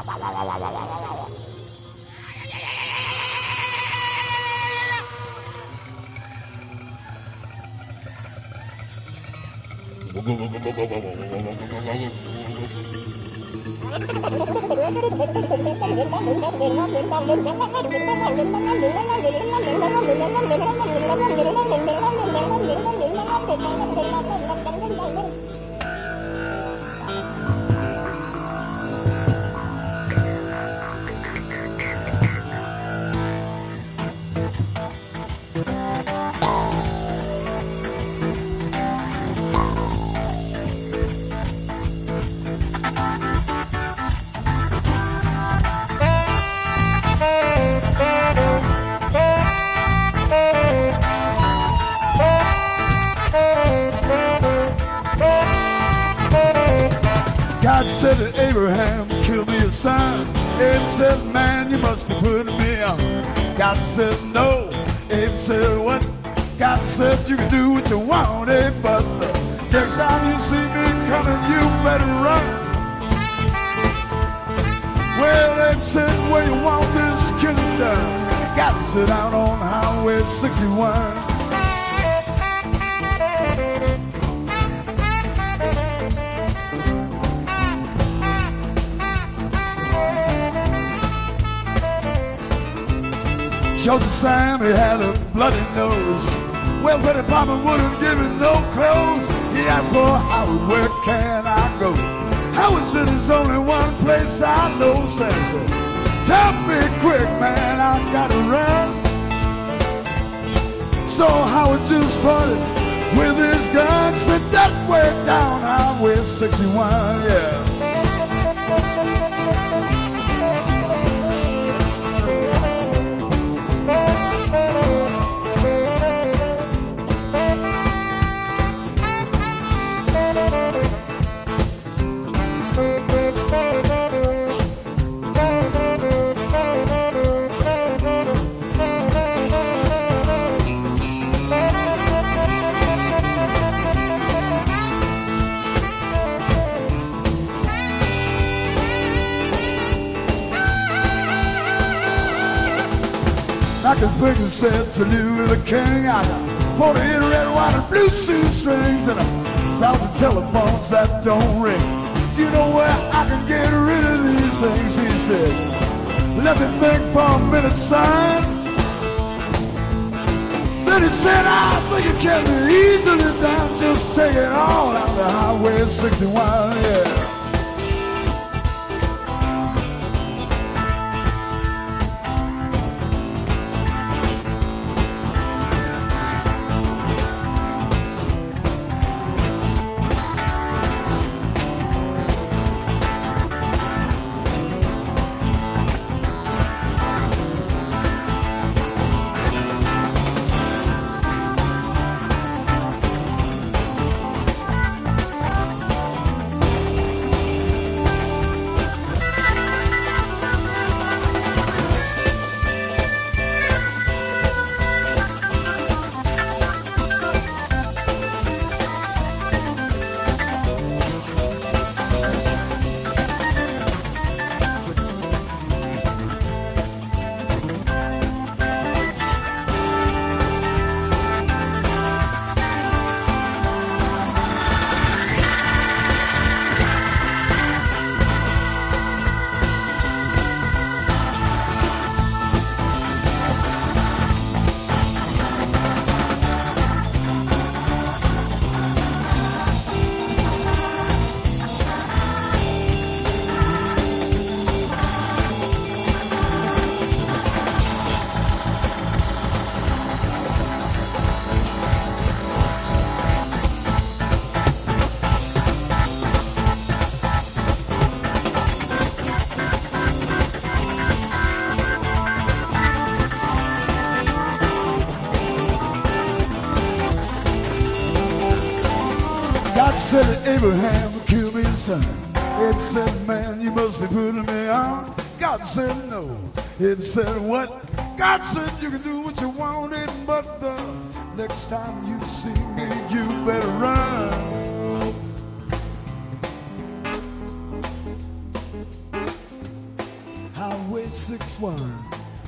God said to Abraham, kill me a son. Abe said, man, you must be putting me on. God said, no. Abe said, what? God said, you can do what you want, Abe, but the next time you see me coming, you better run. Well, Abe said, where you want this killing done? Got to sit down on Highway 61. Georgia Sam, he had a bloody nose. Well, the department wouldn't give him no clothes. He asked for Howard, where can I go? Howard said, there's only one place I know. Says, tell me quick, man, I gotta run. So Howard just pointed with his gun, said that way down Highway 61, yeah. Figure said to Louis the King, I got 48 red, white, and blue shoestrings and 1,000 telephones that don't ring. Do you know where I can get rid of these things? He said, let me think for a minute, son. Then he said, I think it can be easily done. Just take it all out the Highway 61, yeah. Said to Abraham, kill me a son. It said, man, you must be putting me on. God said, no. It said, what? God said, you can do what you wanted, but the next time you see me, you better run. 461.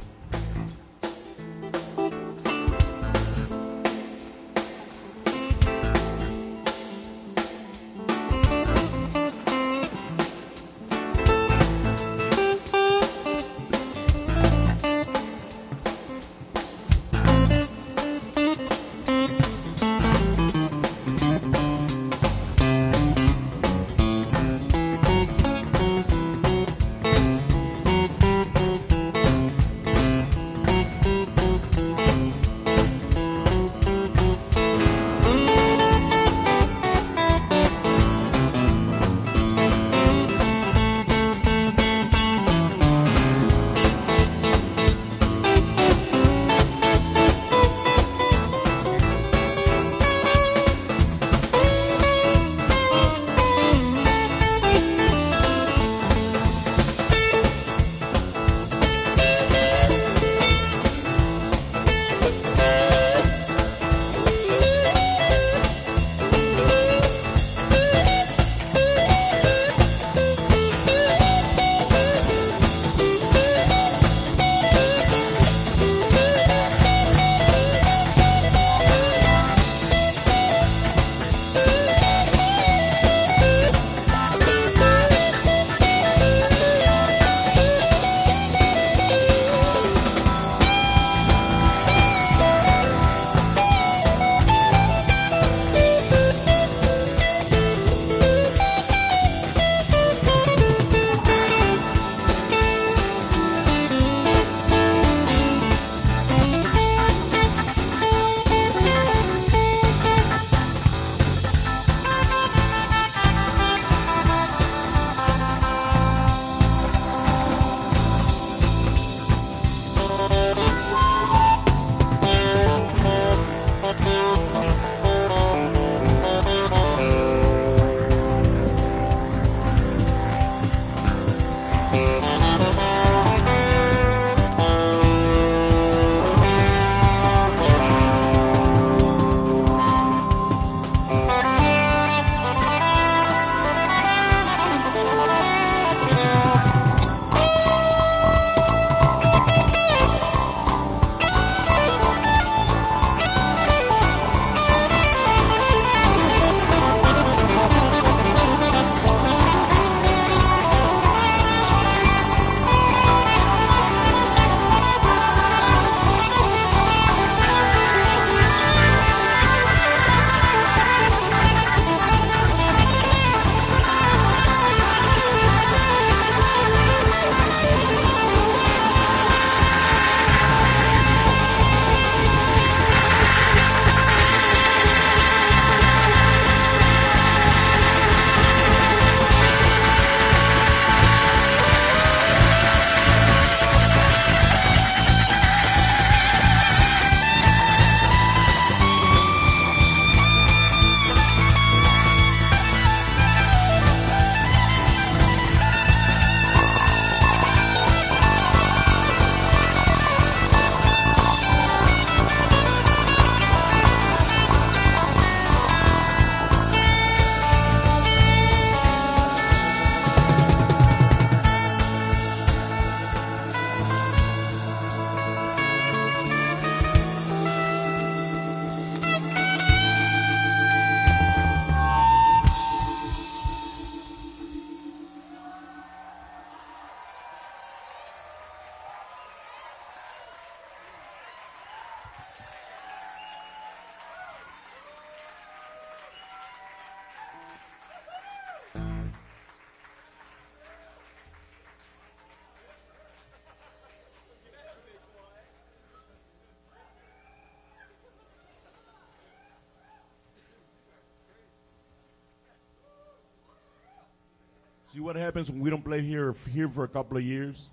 See what happens when we don't play here for a couple of years?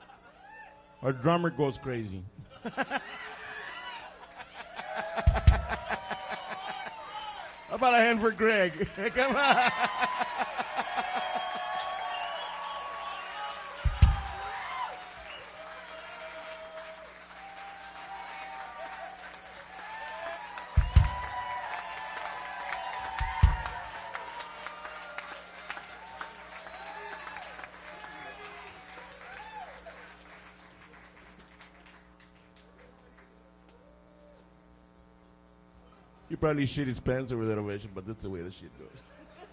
Our drummer goes crazy. How about a hand for Greg? Come on. He probably shit his pants over that ovation, but that's the way the shit goes.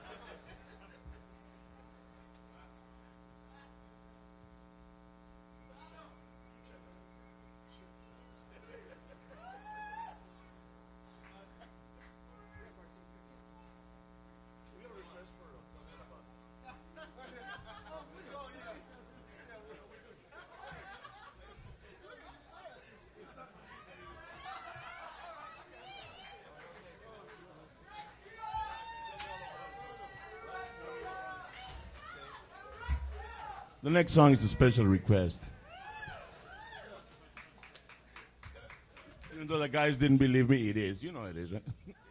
The next song is a special request. Even though the guys didn't believe me, it is. You know it is, right?